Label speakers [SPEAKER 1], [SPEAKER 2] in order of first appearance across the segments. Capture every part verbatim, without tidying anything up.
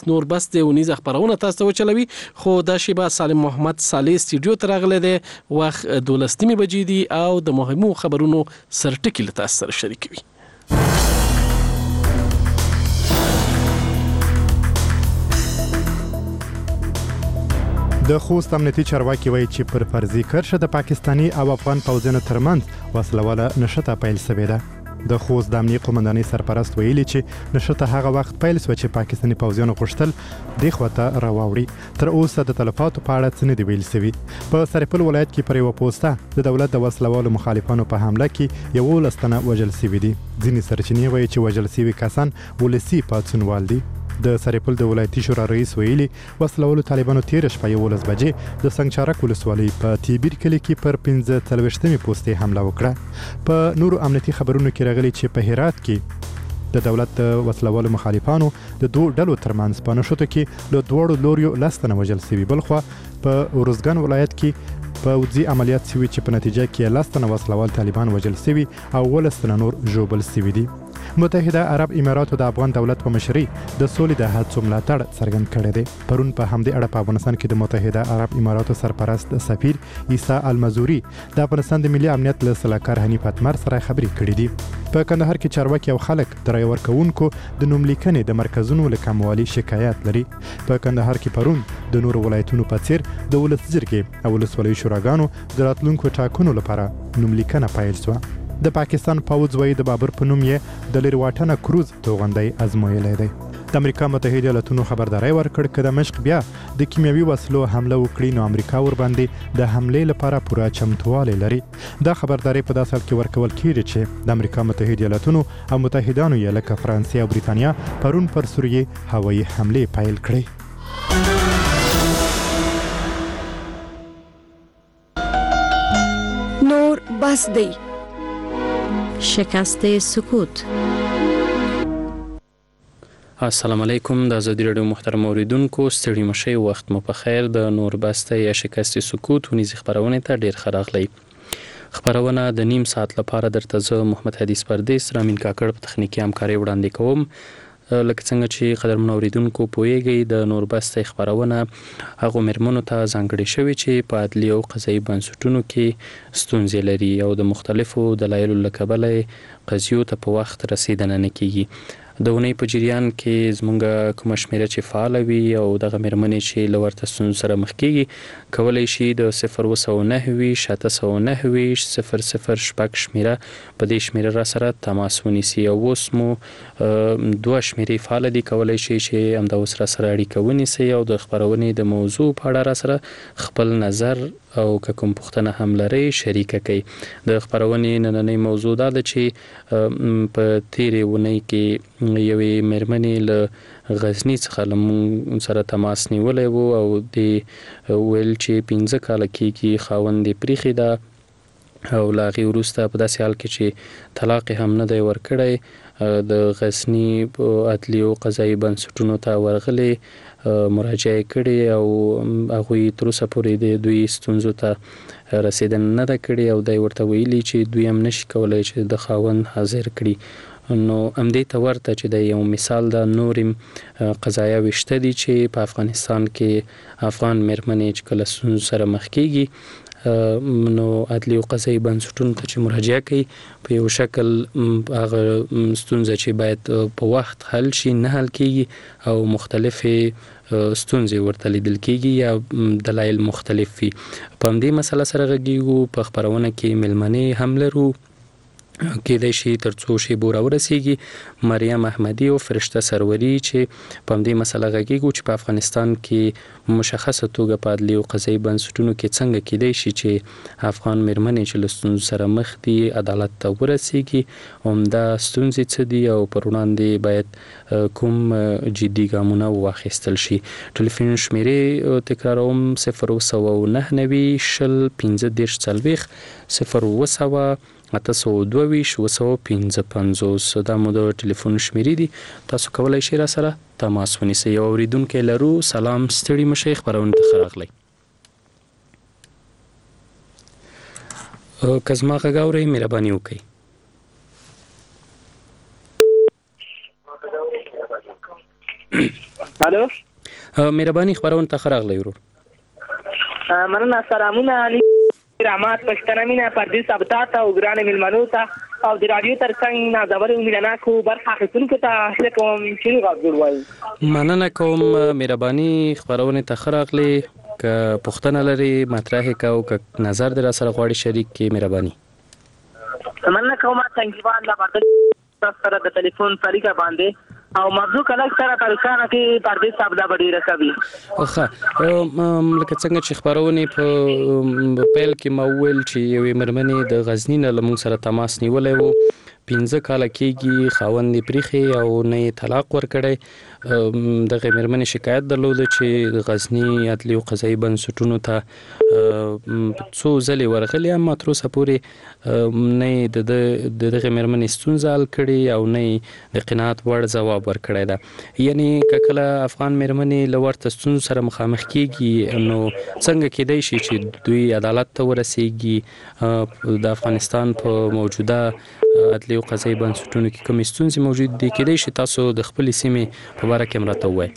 [SPEAKER 1] نور بس د ونیز خبرونه تاسو وچلوي خو دا شیبه سالم محمد صالح استودیو ته راغلی دی وخت دولسمې بجې دي او د مهمو خبرونو سرټکی له تاسو سره شریکوي.
[SPEAKER 2] د خوست امنیتي چارواکي وایي چې پر فرضي کرښه د پاکستاني او افغان پوځونو ترمنځ وسلواله نښته پیل شوې ده. د خوست د امنیي قومندانۍ سرپرست ویلي چې نښته هغه وخت پیل شوه چې پاکستاني پوځیانو غوښتل دې خواته راواوړي. تر اوسه د تلفاتو په اړه څه نه دي ویل شوي. په سرپل ولایت کې پر یوه پوسته د دولت د وسلوالو مخالفانو په حمله کې یولس تنه وژل شوي دي. ځینې سرچینې وایي چې وژل شوي کسان ولسي پاڅونوال دي. د سرپل د ولایتي شورا رئیس ویلي وسلوالو طالبانو تیر شپه یولس بجې د سنگچارک ولسوالۍ په تیبیر کلي کې پر پنځه څلوېښتمې پوستې حمله وکړه. په نورو امنیتي خبرونو کې راغلي چې په هرات کې د دولت د وسلوالو مخالفانو د دوه ډلو ترمنځ په نښتو کې له دواړو لوریو لس تنه وژل شوي. بلخوا په ارزګان ولایت کې پوځي عملیات شوي چې په نتیجه کې لس تنه وسلوال طالبان وژل شوي او ولس تنه نور ژوبل شوي دي. متحده عرب اماراتو د افغان دولت په مشرۍ د سولې د هڅو ملاتړ څرګند کړی دی. پرون په همدې اړه په افغانستان کې د متحده عرب اماراتو سرپرست سفیر عیسی المزوري د افغانستان د ملي امنیت له سلاکار حنیف اتمر سره خبرې کړې دي. په کندهار کې چارواکي او خلک د رای ورکوونکو د نوملیکنې د مرکزونو له کموالي شکایت لري. په کندهار کې پرون د نورو ولایتونو په څیر د ولس جرګې او ولسوالیو شوراګانو د راتلونکو ټاکنو لپاره نوملیکنه پیل شوه. د پاکستان پوځ وایي د بابر په نوم یې د لرې واټنه کروز توغندی ازمویلی دی. د امریکا متحده ایالتونو خبرداری ورکړ که د مشق بیا د کیمیاوي وسلو حمله وکړي نو امریکا ورباندې د حملې لپاره پوره چمتووالی لري. دا خبرداری په داسې حال کې ورکول کیږي چې د امریکا متحده ایالتونو او متحدانو یې لکه فرانسې او بریتانیا پرون پر سوریې هوایي حملې پیل کړې.
[SPEAKER 3] نور بس دی.
[SPEAKER 4] شکست سکوت.
[SPEAKER 5] السلام علیکم. د ازادي راډیو محترم اوریدونکو ستړي مشئ وخت مو په خیر. د نور بسته یا شکست سکوت ونیزي خبرونه ته ډیر ښه راغلی. خبرونه د نیم ساعت لپاره درته زه محمد حدیث پردیس رامین کاکړ په تخنیکی همکاري وړاندې کوم. لکه څنګه چې قدرمن اوریدونکو پوهیږئ د نور بسته خبرونه هغه مېرمنو ته ځانګړې شوي چې په عدلي او قضایي بنسټونو کې ستونزې لري او د مختلفو دلایلو له کبله قضیو ته په وخت رسیدنه نه کیږي. د اونۍ په جریان کې زموږ کومه شمیره چې فعاله وي او دغه مېرمنې چې له ورته ستونزو سره مخ کیږي کولی شي د صفر اووه سوه نهه ویشت شاته سوه نهه ویشت صفر صفر شپږ شمیره په دې شمیره را سره تماس ونیسي. او اوس مو دوه شمیرې فعاله دي، کولی شي چې همدا اوس را سره اړیکه ونیسئ او د خپرونې د موضوع په اړه را سره خپل نظر او که کوم پوښتنه هم لرئ شریکه کړئ. د خپرونې نننۍ موضوع دا ده چې په تیرې اونۍ کې یوې مېرمنې له غزني څخه له موږ سره تماس نیولی و او د ویل چې پنځه کاله کېږي خاوند یې پریښې ده او له هغې وروسته په داسې حال کې چې طلاق هم نه دی ورکړی د غزني عدلي او قضایي بنسټونو ته ورغلې مراجعه کړې او هغوی تر اوسه پورې د دوی ستونزو ته رسیدنه نه ده کړې او دی ورته ویلي چې دوی هم نشي کولی چې د خاوند حاضر کړي. نو همدې ته ورته چې د یو مثال د نورې قضایاوې شته دي چې په افغانستان کې افغان مېرمنې چې کله ستونزو سره مخ کېږي نو عدلي او قضایي بنسټونو ته چې مراجعه کوي په یو شکل هغه ستونزه چې باید په وخت حل شي نه حل کېږي او مختلفې ستونزې ورته لیدل کېږي یا دلایل مختلف وي. په همدې مسله سره غږیږو. په خپرونه کې مېلمنې هم لرو کېدای شي تر څو شیبو راورسیږي مریم احمدي او فرشته سروري چې په همدې مسله غږیږو چې په افغانستان کې مشخصه توګه په عدلي او قضایي بنسټونو کې څنګه کېدای شي چې افغان مېرمنې چې له ستونزو سره مخ دي عدالت ته ورسیږي، همدا ستونزې څه دي او پر وړاندې باید کوم جدي ګامونه واخیستل شي. ټلیفون شمیرې تکراروم صفر اووه سوه نهه نوي شل پنځه دېرش څلوېښت صفر اووه سوه اته سوه دوه ویشت اووه سوه پنځه پنځوس دا مو د ټلیفون شمیرې دي. تاسو کولی شئ را سره تماس ونیسئ. یو اورېدونکی لرو. سلام، ستړي مشئ، خپرونې ته ښه راغلی. که زما غږ اورئ مهرباني وکړئ.
[SPEAKER 3] الو
[SPEAKER 5] مهرباني خبرونه ته خراغلی ورور.
[SPEAKER 3] مننه. سلامونه علي رحمت پښتنه مینا پردیس ابطاط او ګران ملمنو ته او د رادیو ترڅنګ نازور ملناکو برخه اخیستونکو ته هیله کوم چې غوږ وایي.
[SPEAKER 5] مننه کوم مهرباني خبرونه ته خراغلی که پښتنه لري مطرح کا او که نظر در سره غواړي شریک کی مهرباني.
[SPEAKER 3] مننه کوم څنګه باندې باندې سره د ټلیفون طریقه باندې او موضوع کله سره پریشان کې پردیس صاحب دا ډیره کوي.
[SPEAKER 5] اوخه لکه څنګه چې خبرونه په پیل کې مول چې یوې مرمنې د غزنی نه لمون سره تماس نیولای وو پنځه کال کېږي خاوند پریخي او نه طلاق ورکړي. دغه مرمنې شکایت درلوده چې د غزنی عدلي او قضایي بنسټونو ته څو ځلې ورغلي اما تر اوسه پورې نه د دغه مرمنې ستونزه حل کړي او نه د قناعت وړ ځواب ورکړی ده. یعنی کله افغان مرمنې له ورته ستونزو سره مخامخ کېږي نو څنګه کېدای شي چې دوی عدالت ته ورسیږي؟ د افغانستان په موجوده عدلي او قضایي بنسټونو کې کومې ستونزې موجود دي؟ کېدای شي تاسو د خپلې سیمې په باره کې راته ووایئ.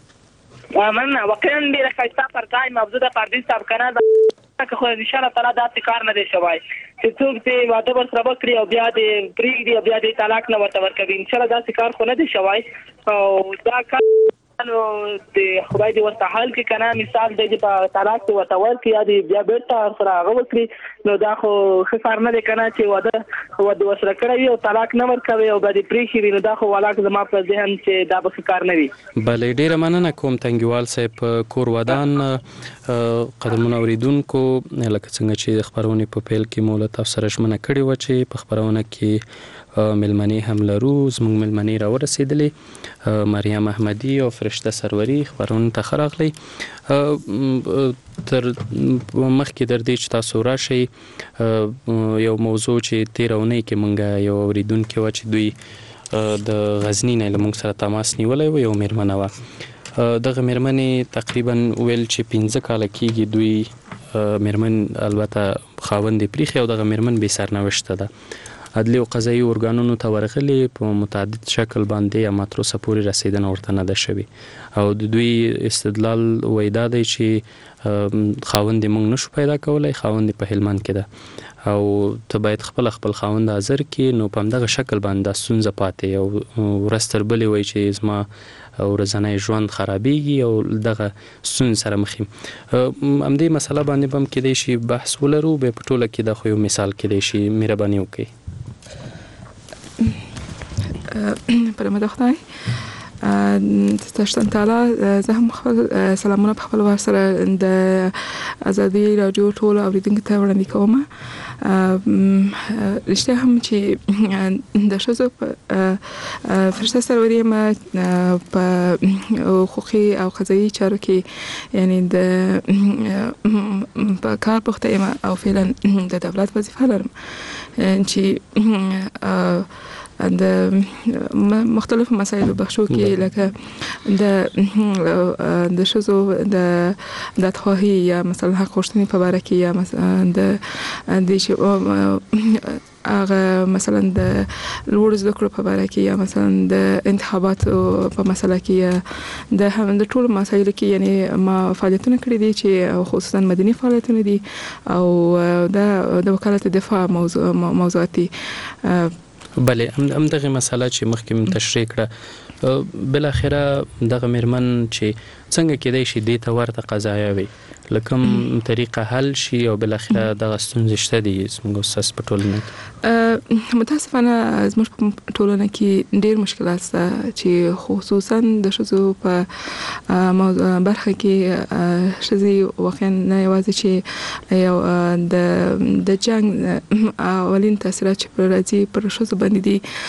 [SPEAKER 3] مننه. واقعا ډېره ښایسته پرځای موضوع د پردیس صاحب کنه ده که خو انشاءالله تعالی داسې کار نه دی شوی چې څوک دې واده ورسره وکړي او بیا دې پرېږدي او بیا دې طلاق نه ورته ورکوي. انشاءالله داسې کار خو نه دی شوی او دا کار نو د خدای دې ورته حل کړي که نه مثال دی چې په طلاق دې ورته ورکړي یا دې بیا بېرته ورسره هغه وکړي نو دا خو ښه کار نه دی که نه چې واده واده ورسره کړی وي او طلاق نه ورکوي او بیا دې پرېښي وي نو دا خو ولاک زما په ذهن چې دا به ښه کار نه وي.
[SPEAKER 5] بلې ډېره مننه کوم تنګیوال صاحب. کور ودان قدمونه اورېدونکو لکه څنګه چې د خپرونې په پیل کې مو له تاسو سره ژمنه کړې وه چې په خپرونه کې ملمنې هم لرو. زموږ ملمنې راورسېدلې مریم احمدي او فرشته سروري خبرونه ته ښه راغلی. تر مخکې در دې چې تاسو راشئ یو موضوع چې تېره اونۍ کې موږ یو اورېدونکې وه چې دوی د غزني نه له موږ سره تماس نیولی و، یو مېرمنه وه. دغه مېرمنې تقریبا ویل چې پنځه کاله کېږي دوی مېرمن البته خاوند یې پریښی او دغه مېرمن بې سرنوشته ده. عدلي او قضایي ارګانونو ته ورغلي په متعدد شکل باندې اما تر اوسه پورې رسیدنه ورته نه ده شوې او د دوی استدلال وایي دا دی چې خاوند یې موږ نشو پیدا کولی، خاوند یې په هلمند کې ده او ته باید خپل خپل خاوند حاضر کړي. نو په همدغه شکل باندې دا ستونزه پاتې او ورځ تر بلې وایي چې زما ورځنی ژوند خرابېږي او دغه ستونزې سره مخ یم. همدې مسله باندې به هم کېدای شي بحث ولرو، بیا په ټوله کې دا خو یو مثال کېدای شي. مهرباني وکړئ.
[SPEAKER 4] پرمه خدای تشتن تعالی زه هم خپل سلامونه په خپل وار سره د ازادي رادیو ټول اوریدونکو ته وړاندې کوم. رښتیا هم چې د ښځو فرشته سروري ما په حقوقي او قضایي چارو کې یعنی د په کار بوخته یم او فعلا د دولت وظیفه لرم چې د مختلفو مسایلو بخشو کې لکه د د ښځو د دادخواهي یا مثلا حق غوښتنې په باره کې یا مثلا د د هغه مثلا د لوړ زده کړو په باره کې یا مثلا د انتخاباتو په مسله کې یا د هم د ټولو مسایلو کې یعنی ما فعالیتونه کړي دي چې خصوصا مدني فعالیتونه دي او د وکالت دفاع موضوع موضوعات دي.
[SPEAKER 5] بلې هم دغه مسله چې مخکې م تشریح کړه بل اخره دغه مېرمن چې څنګه کېدای شي دې ته ورته قضایا وي له کوم طریقه حل شي او بل اخره دغه ستونزې شته دي زموږ استاس په ټولنه کې؟
[SPEAKER 4] متاسفانه زموږ په ټولنه کې ډېر مشکلات شته چې خصوصا د ښځو په برخه کې ښځې واقعا نه یوازې چې یو د د جنګ اولین تاثیرات چې پر راځي پر ښځو باندې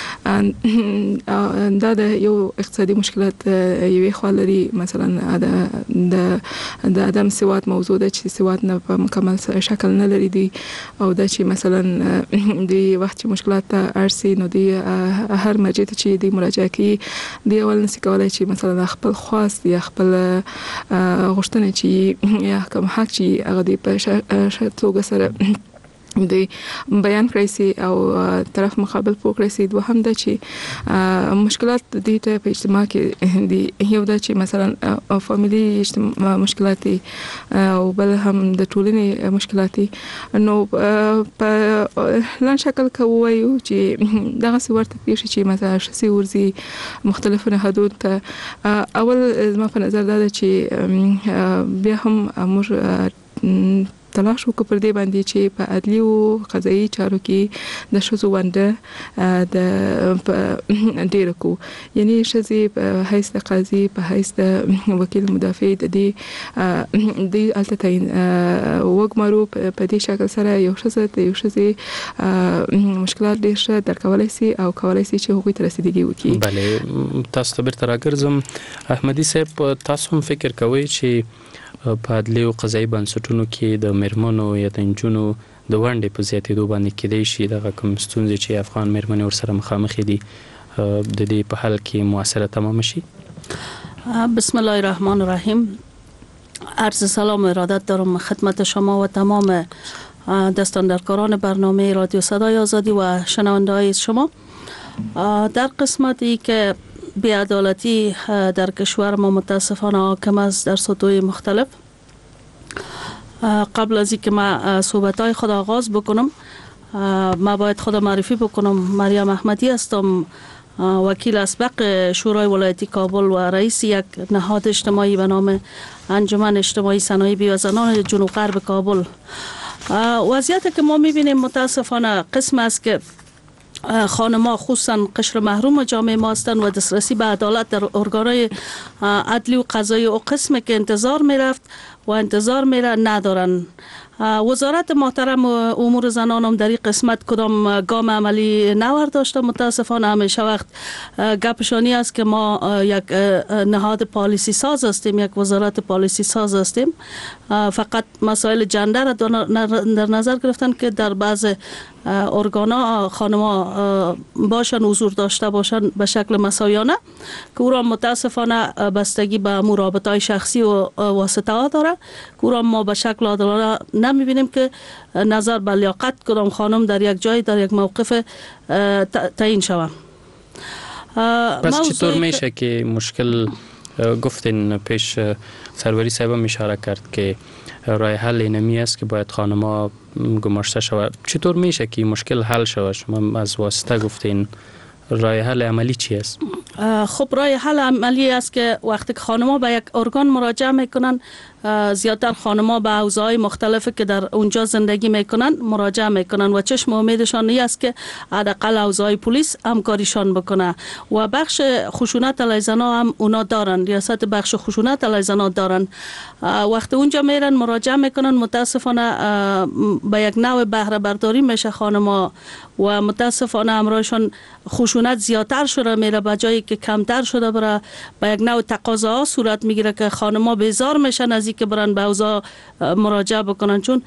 [SPEAKER 4] دي دا د یو اقتصادي مشکلات یوې خوا لري. مثلا د د عدم سواد موضوع ده چې سواد نه په مکمل شکل نه لري دي او دا چې مثلا د وخت چې مشکلات ته ارسي نو دی هر مرجع ته چې دی مراجعه کوي دی اول نسي کولای چې مثلا خپل خواست یا خپل غوښتنه چې یا کوم حق چې هغه دی په توګه سره د بیان کړی سي او طرف مقابل پوه کړی سي. دوهم دا چې مشکلات د دې ته په اجتماع کې دي، یو دا چې مثلا فاميلي مشکلات او بل هم د ټولنې مشکلات. نو په لن شکل کوي چې دغه څه ورته پیښ چې مثلا شسي ورزي مختلفو نهادونو ته. اول زما په نظر دا چې بیا هم موږ تلاش وکړو پر دې باندې چې په عدلي او قضایي چارو کې د شذو ونده د ډیر کو، یعنی شذي په حیث د قاضي، په حیث د وکیل مدافع د دې د التتاین وګمرو په دې شکل سره یو شذ د یو شذي مشکلات ډیر ښه درکولای شي او کولای شي چې هغوی ته رسیدګي وکړي.
[SPEAKER 5] بله، تاسو ته بیرته راګرځم. احمدي صاحب، تاسو هم فکر کوئ چې په عدلي او قضایي بنسټونو کې د میرمنو یا د نجونو د ونډې په زیاتېدو باندې کېدای شي دغه کوم ستونزې چې افغان میرمنې ورسره مخامخ دي د دې په حل کې مؤثره تمام شي؟
[SPEAKER 6] بسم الله الرحمن الرحیم. عرض سلام و ارادت دارم خدمت شما و تمام دستاندرکاران برنامه رادیو صدای آزادی و شنونده‌های شما. در قسمتی که بی‌عدالتی در کشور ما متاسفانه حاکم است در سطوح مختلف، قبل از اینکه ما صحبت‌های خود آغاز بکنم، ما باید خود معرفی بکنم. مریم احمدی هستم، وکیل اسبق شورای ولایتی کابل و رئیس یک نهاد اجتماعی به نام انجمن اجتماعی صنایع و زنان جنوب غرب کابل. وضعیتی که ما می‌بینیم متاسفانه قسم است که خانم‌ها خصوصا قشر محروم جامعه ما هستند و دسترسی به عدالت در ارگان‌های عدلی و قضایی و قسمی که انتظار می‌رفت و انتظار می‌ره ندارن. وزارت محترم امور زنان هم در این قسمت کدام گام عملی نورداشته. متاسفانه همیشه وقت گپشانی است که ما یک نهاد پالیسی ساز هستیم، یک وزارت پالیسی ساز هستیم. فقط مسائل جندر را در نظر گرفتن که در بعض ارگانا خانم‌ها باشن حضور داشته باشن به شکل مساویانه، که او را متاسفانه بستگی به مرابطه‌های شخصی و واسطه ها داره، که او را ما به شکل عادلانه نمی‌بینیم که نظر به لیاقت کدام خانم در یک جای در یک موقف تعیین شود.
[SPEAKER 5] پس چطور میشه که مشکل گفتین پیش سروری صاحب هم اشاره کرد که راه حل اینمی است که باید خانم‌ها گماشته شود، چطور میشه که مشکل حل شود؟ شما از واسطه گفتین، راه حل عملی چی است؟
[SPEAKER 6] خب راه حل عملی است که وقتی که خانم‌ها به یک ارگان مراجعه میکنن، زیادتر خانم‌ها به حوزه‌های مختلفی که در اونجا زندگی میکنن مراجعه میکنن و چشم امیدشان این است که حداقل حوزه‌های پلیس همکاریشان بکنه و بخش خشونت علیه زنان هم اونا دارن، ریاست بخش خشونت علیه زنان دارن. وقتی اونجا میرن مراجعه میکنن، متاسفانه به یک نوع بهره برداری میشه خانم‌ها و متاسفانه همراهشان خشونت زیادتر شده میره به جایی که کمتر شده، برای به یک نوع تقاضاها صورت میگیره که خانم‌ها بیزار میشن از که برن به اوضاع مراجعه بکنن، چون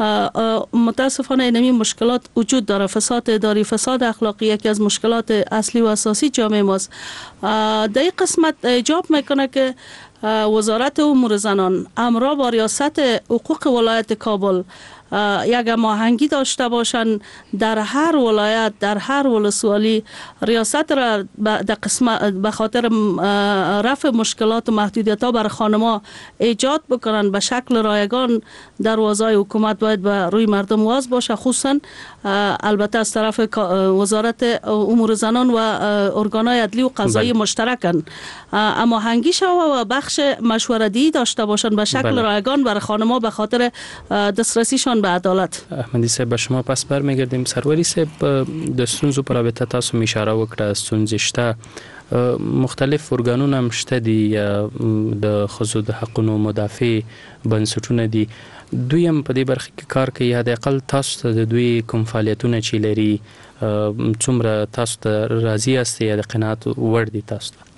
[SPEAKER 6] متاسفانه اینمی مشکلات وجود داره. فساد اداری، فساد اخلاقی یکی از مشکلات اصلی و اساسی جامعه ماست. در این قسمت ایجاب میکنه که وزارت امور زنان همراه با ریاست حقوق ولایت کابل یک هماهنگی داشته باشند در هر ولایت، در هر ولسوالی ریاست را در قسمت به خاطر رفع مشکلات و محدودیت ها برای خانم‌ها ایجاد بکنن به شکل رایگان. دروازهای حکومت باید به روی مردم واز باشه، خصوصا البته از طرف وزارت امور زنان و ارگان‌های عدلی و قضایی مشترکن هماهنگی شود و بخش مشورتی داشته باشند به شکل بله. رایگان برای خانم‌ها به خاطر دسترسیشان به عدالت.
[SPEAKER 5] احمدی صاحب، به شما پس برمیگردیم. سروری صاحب، د ستونزو په رابطه تاسو اشاره وکړه، ستونزې شته، مختلف ارګانونه هم شته دي یا د ښځو د حقونو مدافع بنسټونه دي، دوی هم په دې برخه کې کار کوي. حداقل تاسو ته د دوی کوم فعالیتونه چې لري څومره تاسو ته راضي یاست یا د قناعت وړ دي تاسو ته؟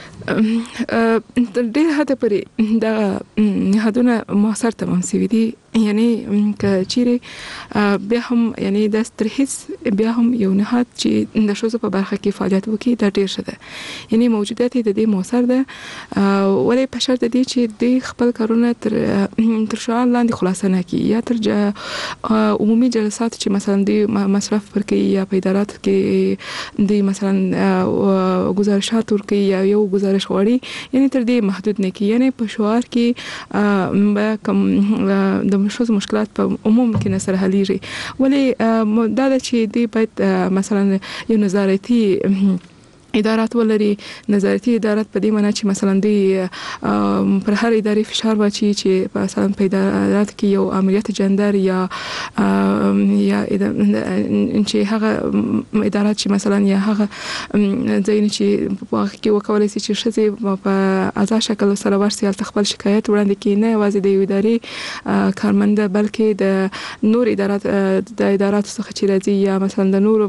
[SPEAKER 4] ډېر حد پورې دا نهادونه موثر تمام شوي دي، یعنی که چیرې بیا هم یعنی د سترهیس بیا هم یو نهاد چې د شوزو په برخه کې فعالیت وکړي دا ډیر ښه ده. یعنی موجودیت د دې موثر ده ولې په شرط دی چې د خپل کارونه تر تر شعار لاندې خلاصه نه کړي یا تر عمومي جلسات چې مثلا د مصرف پر کې یا په ادارات کې د مثلا گزارشات ورکړي یا یو گزارش غواړي یعنی تر دې محدود نه کړي. یعنی په شعار کې به کوم د مشوز مشکلات په عموم کې نه سره حلېږي ولې دا چې دی باید مثلا یو نظارتي ادارات ولري. نظارتي ادارات په دې معنی چې مثلا دی پر هر اداري فشار واچي چې مثلا په ادارات کې یو امنیت جندر یا یا چې هغه ادارات چې مثلا یا هغه ځین چې په کې وکولای شي چې شته په ازا شکل سره ورسي خپل شکایت وړاندې کړي نه یوازې د اداري کارمند بلکې د نور ادارات د ادارات څخه چې راځي یا مثلا د نور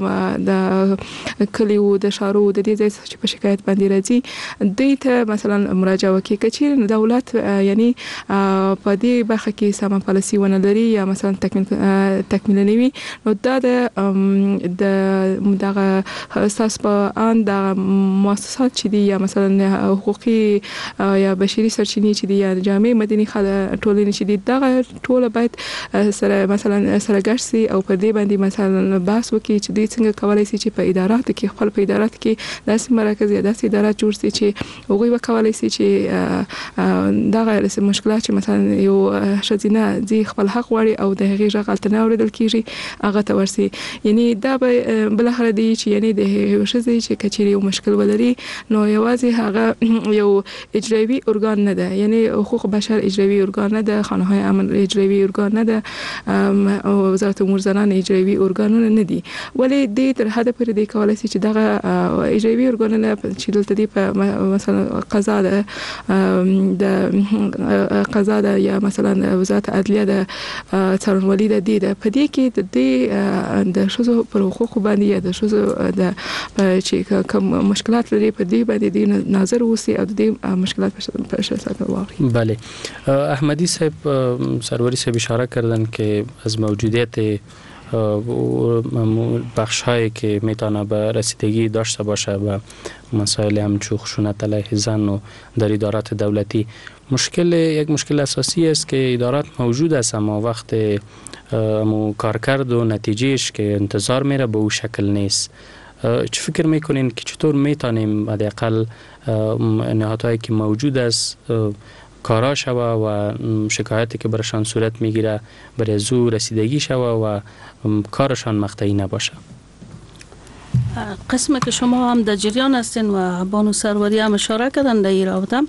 [SPEAKER 4] د کلیو د شارو د دې چې په شکایت باندې راځي د ته مثلا مراجعه وکړي چې دولت یعنی په دې برخه کې سم پالیسي ونه لري یا مثلا تکمیل تکمیل نه وي نو دا د دغه اساس په ان د مؤسسات چې دي یا مثلا حقوقي یا بشري سرچینې چې دي یا جامع مدني ټولنې چې دي دغه ټول باید سره مثلا سره ګرځي او په دې باندې مثلا بحث وکړي چې دوی څنګه کولای شي چې په ادارات کې خپل په ادارات کې داسې مراکز یا داسې ادارات جوړ شي چې هغوی وکولای شي چې دغه مشکلات چې مثلا یو شذینه ځي خپل حق غواړي او د هغې غږ الته نه اورېدل کیږي هغه ته ورسي. یعنی دا به بل هر دی چې یعنی د هغې شذې چې کچېرې یو مشکل ولري نو یوازې هغه یو اجرایي ارګان نه ده یعنی حقوق بشر اجرایي ارګان نه ده خانه‌های امن اجرایي ارګان نه ده او وزارت امور زنان اجرایي ارګانونه نه دي ولې دې تر حد پورې دی کولای شي چې دغه اجرایي ورګانونه چې دلته دی په مثلا قضا ده د قضا ده یا مثلا وزارت عدلیه ده څارنوالي ده دی ده په دې کې د د شوزو پر حقوق باندې یا د شوزو د چې کوم مشکلات لري په دې باندې دی نظر وسی او د مشکلات په شخصیت واقعي.
[SPEAKER 5] بله احمدی صاحب سروری صاحب اشاره کردن که از موجودیت بخش‌هایی که میتونه به رسیدگی داشته باشه و مسائل همچون خشونت علیه زن و در ادارات دولتی مشکل یک مشکل اساسی است که ادارات موجود است اما وقت مو کارکرد و نتیجهش که انتظار میره به او شکل نیست. چه فکر میکنین که چطور میتونیم حداقل نهادهایی که موجود است کارا شوه و شکایتی که برشان صورت میگیره برای زو رسیدگی شوه و کارشان مقطعی نباشه؟
[SPEAKER 6] قسم که شما هم در جریان هستین و بانو سروری هم اشاره کردن در این رابطه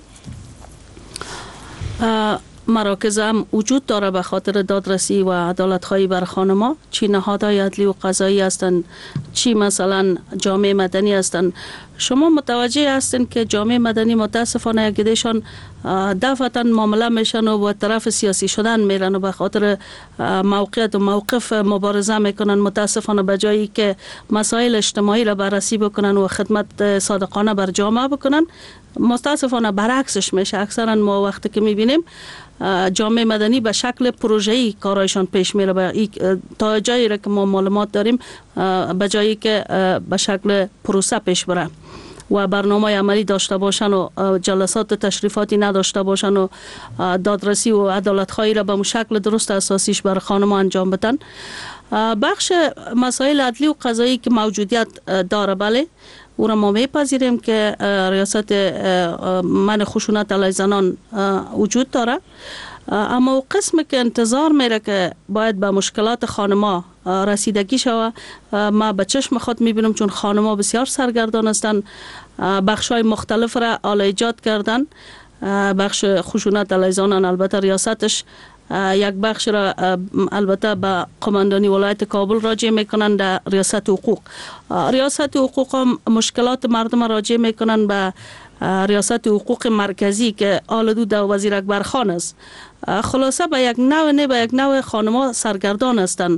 [SPEAKER 6] مراکز هم وجود داره به خاطر دادرسی و عدالت خواهی بر خانما چی نهادهای عدلی و قضایی هستند چی مثلا جامعه مدنی هستند. شما متوجه هستین که جامعه مدنی متاسفانه یکیشان دفعتا معامله میشن و با طرف سیاسی شدن میرن و به خاطر موقعیت و موقف مبارزه میکنن متاسفانه به جایی که مسائل اجتماعی را بررسی بکنن و خدمت صادقانه بر جامعه بکنن متاسفانه برعکسش میشه. اکثرا ما وقتی که میبینیم جامعه مدنی به شکل پروژه‌ای کارایشان پیش میره تا جایی را که ما معلومات داریم به جایی که به شکل پروسه پیش بره و برنامه عملی داشته باشن و جلسات تشریفاتی نداشته باشن و دادرسی و عدالت خواهی را به شکل درست اساسیش بر خانم انجام بدن. بخش مسائل عدلی و قضایی که موجودیت داره بله او را ما میپذیریم که ریاست منع خشونت علیه زنان وجود داره اما قسم که انتظار میره که باید به مشکلات خانما رسیدگی شوه ما به چشم خود میبینم چون خانما بسیار سرگردان هستند بخشای مختلف را آل ایجاد کردن. بخش خشونت علیه زنان البته ریاستش یک بخش را البته به قماندانی ولایت کابل راجع میکنن در ریاست حقوق. ریاست حقوق هم مشکلات مردم راجع میکنن به ریاست حقوق مرکزی که آلدو در وزیر اکبر خان است. خلاصه به یک نوع نه به یک نوع خانما سرگردان هستند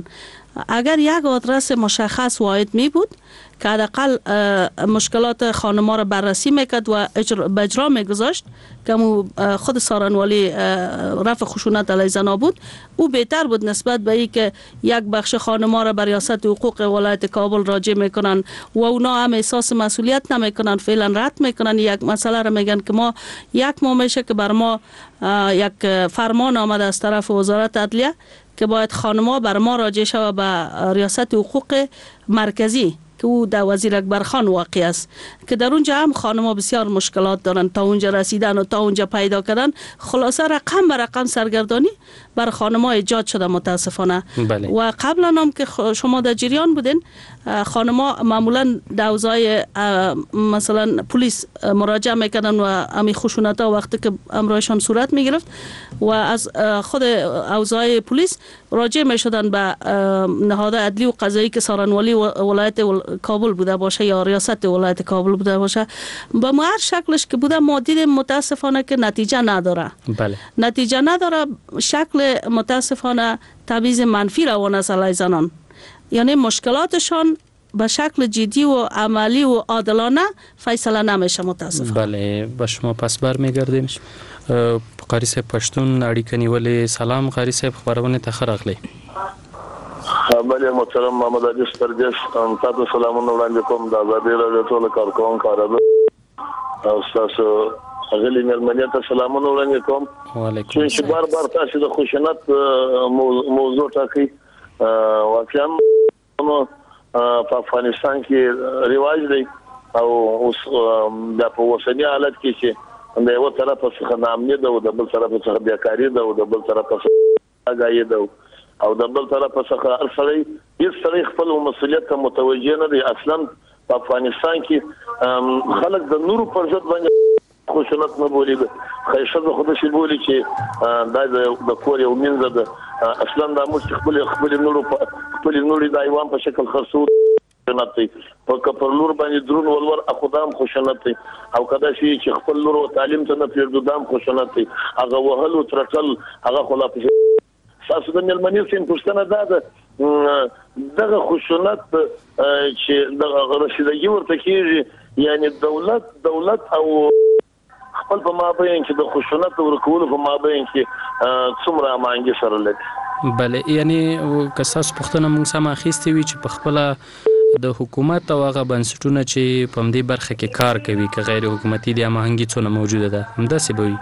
[SPEAKER 6] اگر یک آدرس مشخص واحد می بود که حداقل مشکلات خانم‌ها را بررسی میکرد و اجرا به اجرا میگذاشت که خود سارنوالی رفع خشونت علیه زنان بود، او بهتر بود نسبت به این که یک بخش خانم‌ها را بر ریاست حقوق ولایت کابل راجع میکنن و اونا هم احساس مسئولیت نمیکنن، فعلا رد میکنن یک مسئله را میگن که ما یک ماه میشه که بر ما یک فرمان آمده از طرف وزارت عدلیه که باید خانم‌ها بر ما راجع شود به ریاست حقوق مرکزی که او در وزیر اکبر خان واقع است، که در اونجا هم خانم‌ها بسیار مشکلات دارن تا اونجا رسیدن و تا اونجا پیدا کردن. خلاصه رقم به رقم سرگردانی بر خانم‌ها ایجاد شده متاسفانه.
[SPEAKER 5] بله.
[SPEAKER 6] و قبلا هم که شما در جریان بودین، خانم‌ها معمولا در اوضاع مثلا پلیس مراجعه میکردن و امی خشونت‌ها وقتی که امرایشان صورت میگرفت و از خود اوضاع پلیس راجع میشدن به نهاد عدلی و قضایی که سارنوالی ولایت کابل بوده باشه یا ریاست ولایت کابل بوده باشه، با هر شکلش که بوده ما دیدیم متاسفانه که نتیجه نداره.
[SPEAKER 5] بله.
[SPEAKER 6] نتیجه نداره. شکل متاسفانه تبعیض منفی روان است علیه زنان، یعنی مشکلاتشان به شکل جدی و عملی و عادلانه فیصله نمیشه متاسفانه.
[SPEAKER 5] بله، به شما پس برمیگردیم. قاری صاحب پښتون اړیکه نیولې. سلام قاری صاحب، خبرونه ته ښه راغلی.
[SPEAKER 7] بله محترم محمد علي سترګش، تاسو سلامونه وړاندې کوم د آزادۍ راډیو ټول کارکونکو کارونه او تاسو غلي ملمنې ته سلامونه وړاندې کوم.
[SPEAKER 5] وعلیکم السلام.
[SPEAKER 7] چې بار بار تاسو د خشونت موضوع ټاکي، واقعا په افغانستان کې رواج دی او اوس د په وسنی حالت کې چې د یو طرف څخه نامني ده او د بل طرف څخه بیکاری ده او د بل طرف څخه غایې ده او د بل طرف څخه ارسلې هیڅ سړی خپل مسؤلیت ته متوجه نه دی. اصلا په افغانستان کې خلک د نورو پر ضد باندې خشونت نه بولي، خیشت خود شي بولي چې دا د کور یو منځ ده. اصلا د مست خپل خپل نورو خپل نورو د ایوان په شکل خرڅو خشونت دی، په کپر لور باندې درون ولور اخدام خشونت دی، او کدا شي چې خپل لور تعلیم ته نه پیردو دام خشونت دی، هغه وهلو ترټل هغه خلاف تاسو د ملمنې سیم پښتنه ده دغه خشونت چې د رسیدګي ورته کیږي، یعنی دولت دولت او خپل په مابین کې د خشونت ورکول په مابین کې څومره مانګي سره لري.
[SPEAKER 5] بله، یعنی کساس پښتنه موږ سم اخیستې وي چې په خپل د حکومت او هغه بنسټونه چې په دې برخه کې کار کوي که غیر حکومتي دي هماهنګي څونه موجوده ده، همداسې به وي.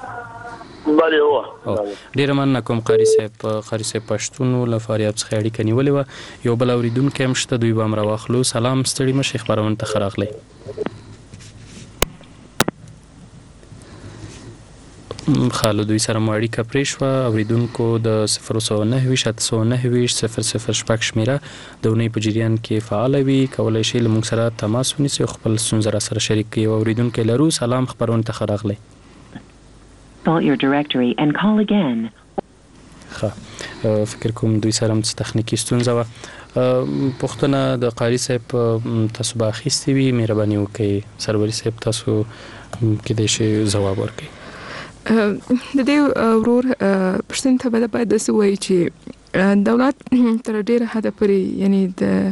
[SPEAKER 7] بله هو.
[SPEAKER 5] ډیره مننه کوم قاری صاحب. قاری صاحب پښتون له فاریاب څخه اړیکه نیولې وه. یو بل اورېدونکی هم شته، دوی به هم راواخلو. سلام، ستړي مه شئ، خپرونه ته ښه راغلی. خالو دوی سره مو اړیکه پرې شوه. اورېدونکو د صفر سوه نهه ویشت اته سوه نهه ویشت صفر صفر شپږ شمېره د اونۍ په جریان کې فعاله وي، کولی شئ له موږ سره تماس ونیسئ او خپل ستونزه را سره شریک کړئ. یو اورېدونکی لرو. سلام، خپرونه ته ښه راغلی.
[SPEAKER 8] your directory and call again.
[SPEAKER 5] ښه، فکر کوم دوی سره هم څه تخنیکي ستونزه وه. پوښتنه د قاري صاحب تاسو به اخیستې وي، مهرباني وکړئ سروري صاحب تاسو کیدای شي ځواب ورکړئ.
[SPEAKER 4] د دې ورور پښتون ته به باید داسې وایي چې دولت تر ډیره حده پورې یعنی د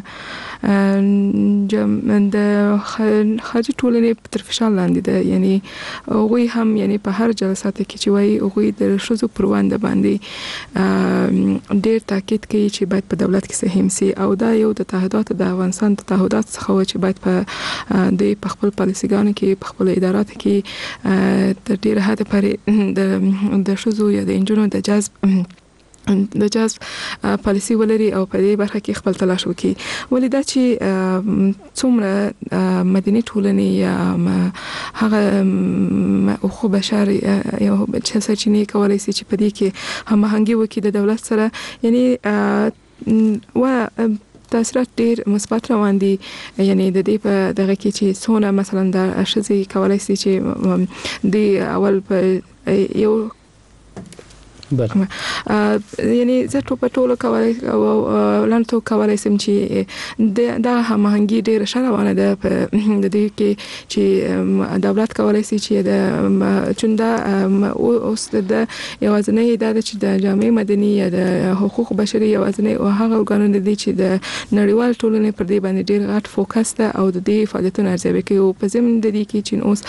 [SPEAKER 4] د خارجي ټولنې په تر فشار لاندې ده، یعنی هغوی هم یعنی په هر جلساتو کې چې وایي هغوی د ښځو پر ونده باندې ډیر تاکید کوي چې باید په دولت کې سهم سي، او دا یو د تعهداتو د افغانستان د تعهدات څخه و چې باید په د په خپل پالیسیګانو کې په خپل اداراتو کې تر ډیره حده پورې د د ښځو یا د انجونو د جذب د جذب پالیسی ولري او په دې برخه کې خپل تلاش وکړي. ولې دا چې څومره مدني ټولنې یا هغه حقوق بشر یا چې سرچینې کولای شي چې په دې کې هماهنګي وکړي د دولت سره، یعنی و تاثیرات ډیر مثبت روان دي. یعنی د دې په دغه کې چې څونه مثلا د ښځې کولای شي چې د اول په یو
[SPEAKER 5] بله
[SPEAKER 4] یعنی زه په ټولو کولای او لنټو کولای سم چې دا هماهنګي ډیره شروانه ده په د دې کې چې دولت کولای شي چې د چوندا اوس د یوازنۍ ادارې چې د جامعه مدني یا د حقوق بشري یوازنۍ او هغه ورګانونه دي چې د نړیوال ټولنې پر دې باندې ډیر غټ فوکس ده او د دې فعالیتونو ارزیابي کوي او په ضمن د دې کې چې اوس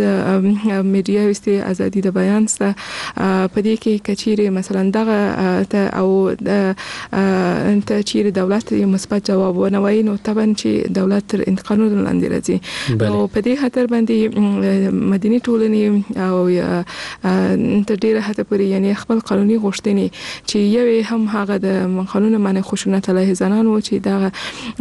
[SPEAKER 4] میډیا وستي ازادي د بیان سره په دې کې کچيري مثلا دغه او انت چې دولت یو مثبت جواب ونوي نو طبعا چې دولت تر انتقالونو لاندې راځي نو په دې خاطر باندې مدني ټولنې او انت ډیره هته پوری یعنی خپل قانوني غوښتنې چې یو هم هغه د قانون باندې خشونت علیه زنانو چې دغه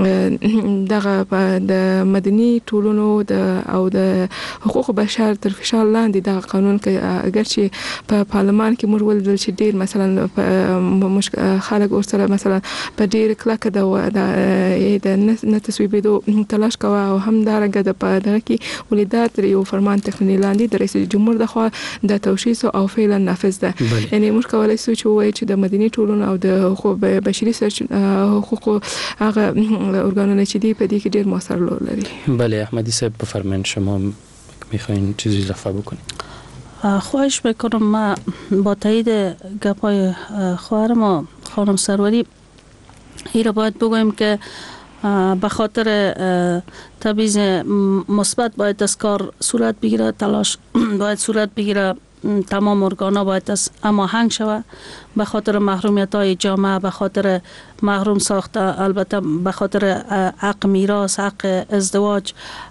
[SPEAKER 4] دغه د مدني ټولنو د او د حقوق بشر تر فشار لاندې د قانون کې اگر چې په پارلمان کې موږ ولدل چې ډیر مثلا خلک ورسره مثلا په ډیر کلک د د نه تصویبېدو تلاش کوي او هم دا رنګ د په دغه کې ولیدات یو فرمان تقنیني لاندې د رئیس جمهور د خوا د توشیح او فعلا نافذ ده یعنی موږ کولای شو چې وایي چې د مدني ټولنو او د حقوق بشري حقوق هغه ارگانونه چې دی په دې کې ډیر موثر رول لري.
[SPEAKER 5] بله احمدی صاحب بفرمایید شما میخواین چیزی اضافه بکنید؟
[SPEAKER 6] خواهش میکنم ما با تایید گپای خواهرم و خانم سروری این را باید بگویم که به خاطر تبعیض مثبت باید از کار صورت بگیره، تلاش باید صورت بگیره، تمام ارگانا باید از هماهنگ شود به خاطر محرومیت های جامعه، به خاطر محروم ساخته، البته به خاطر حق میراث، حق ازدواج،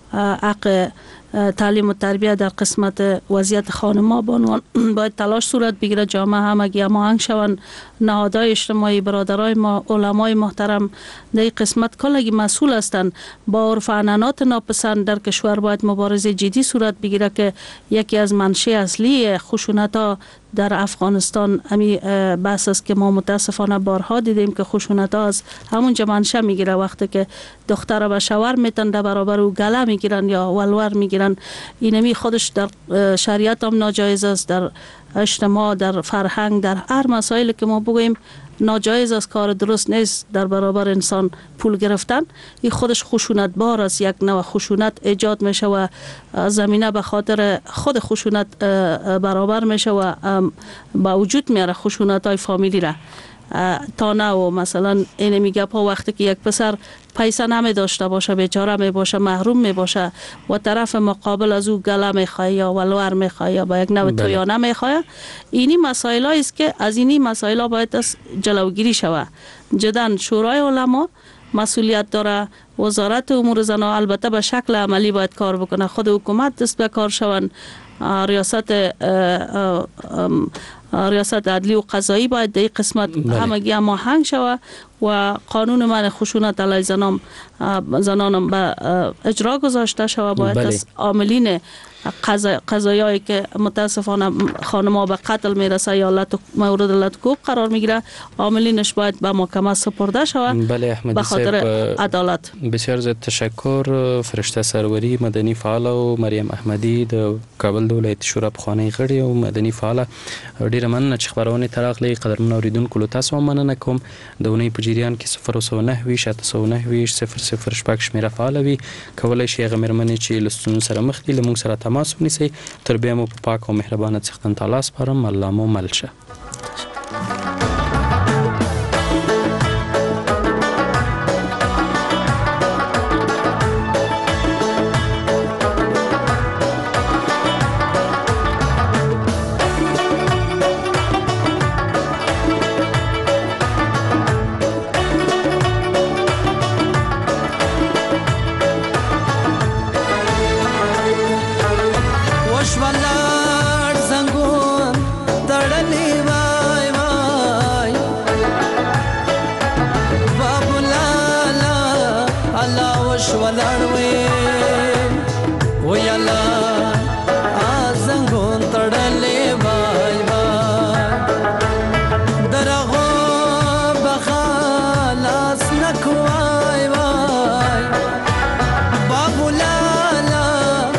[SPEAKER 6] حق تعلیم و تربیت در قسمت وضعیت خانم‌ها بانوان باید تلاش صورت بگیره، جامعه همگی هماهنگ شوند، نهادهای اجتماعی، برادرای ما، علمای محترم در این قسمت کلگی مسئول هستند. با عرف عنعنات ناپسند در کشور باید مبارزه جدی صورت بگیره که یکی از منشأ اصلی خشونت‌ها در افغانستان امی بحث است که ما متاسفانه بارها دیدیم که خشونت ها از همونجا منشأ میگیره. وقتی که دختر به شوهر میتن در برابر او گله میگیرن یا ولور میگیرن، اینمی خودش در شریعت هم ناجایز است، در اجتماع، در فرهنگ، در هر مسائلی که ما بگوییم ناجایز است، کار درست نیست در برابر انسان پول گرفتن. این خودش خشونت بار است، یک نوع خشونت ایجاد میشه و زمینه به خاطر خود خشونت برابر میشه و با وجود میاره خشونت های فامیلی را. تا نه و مثلا این میگه پا وقتی که یک پسر پیسه نمی داشته باشه، بیچاره می باشه، محروم می باشه و طرف مقابل از او گله می خواهی یا ولور می خواهی یا با یک نوع تویانه می خواهی، اینی مسائل است که از اینی مسائل باید از جلوگیری شود. جدا شورای علما مسئولیت داره، وزارت امور زنان البته به شکل عملی باید کار بکنه، خود حکومت دست به کار شون، ریاست ریاست عدلی و قضایی باید در این قسمت همگی هماهنگ شود و قانون منع خشونت علیه زنان زنان به اجرا گذاشته شود. باید از عاملین قضایایی که متاسفانه خانم‌ها به قتل میرسه یا مورد لطکوب قرار میگیره، عاملینش باید به محکمه سپرده شود.
[SPEAKER 5] بله احمدی
[SPEAKER 6] به خاطر عدالت.
[SPEAKER 5] بسیار زیاد تشکر. فرشته سروری مدنی فعال او مریم احمدی د کابل د ولایتي شورا پخوانی غړي او مدني فعال، ډیره مننه چې خبرونه تراغلي. قدرمن اوریدونکو له تاسو مننه کوم. د ونې په جریان کې صفر صفر نه ویش اته نه ویش صفر صفر شپږ شمیره فعال وي، کولای شي هغه مېرمنې چې لستون سره مخ دي له موږ سره تماس ونیسي. تر بیا مو په پاک او مهربانه څښتن تعالی سپارم. الله مو مل شه.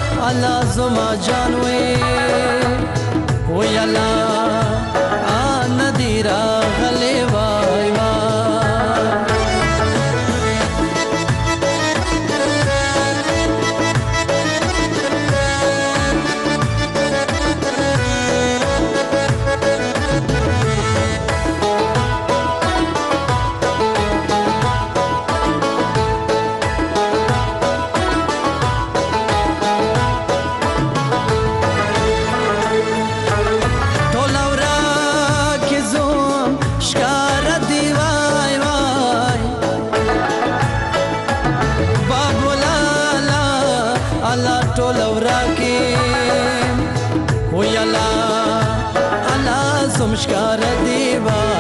[SPEAKER 9] زما جان وي ويلا الله الله زمشکار دیوا